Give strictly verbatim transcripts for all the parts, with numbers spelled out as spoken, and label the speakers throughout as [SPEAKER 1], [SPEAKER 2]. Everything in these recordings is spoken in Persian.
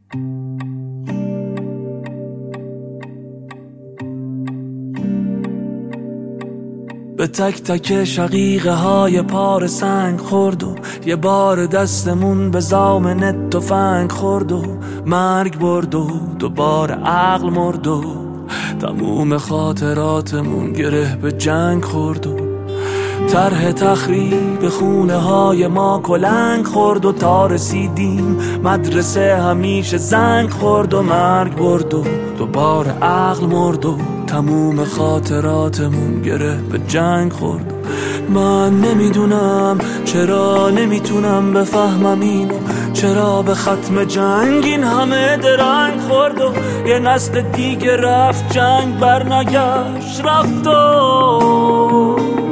[SPEAKER 1] به تک تک شقیقه های پار سنگ خورد و یه بار دستمون به زامن تفنگ خورد و مرگ برد و دوباره عقل مرد و تموم خاطراتمون گره به جنگ خورد و طرح تخریب خونه های ما کلنگ خورد و تا رسیدیم مدرسه همیشه زنگ خورد و مرگ برد و دوباره عقل مرد و تموم خاطراتمون گره به جنگ خورد. من نمیدونم چرا نمیتونم بفهمم اینو، چرا به ختم جنگ این همه درنگ خورد و یه نسل دیگه رفت جنگ برنگشت، رفت و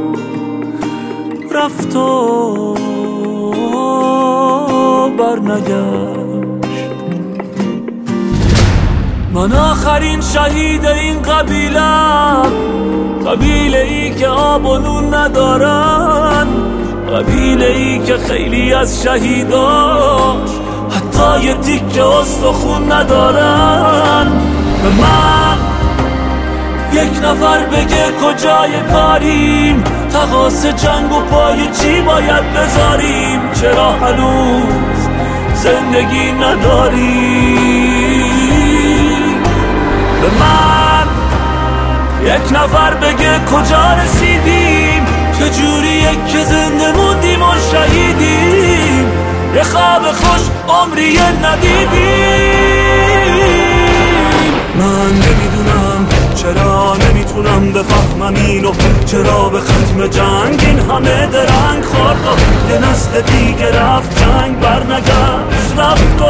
[SPEAKER 1] رفت و برنگشت. من آخرین شهید این قبیلم، قبیله ای که آب و نون ندارن، قبیله ای که خیلی از شهیداش حتی یه تیکه استخون ندارن. به من یک نفر بگه کجای کاریم، تقاص جنگ و پای چی باید بذاریم، چرا هنوز زندگی نداریم. به من یک نفر بگه کجا رسیدیم، چجوریه که زنده موندیم و شهیدیم، یه خواب خوش عمری ندیدیم. من نمیدونم چرا نمیتونم بفهمم اینو، چرا به ختم جنگ این همه درنگ خورد و یه نسل دیگه رفت جنگ برنگشت، رفت و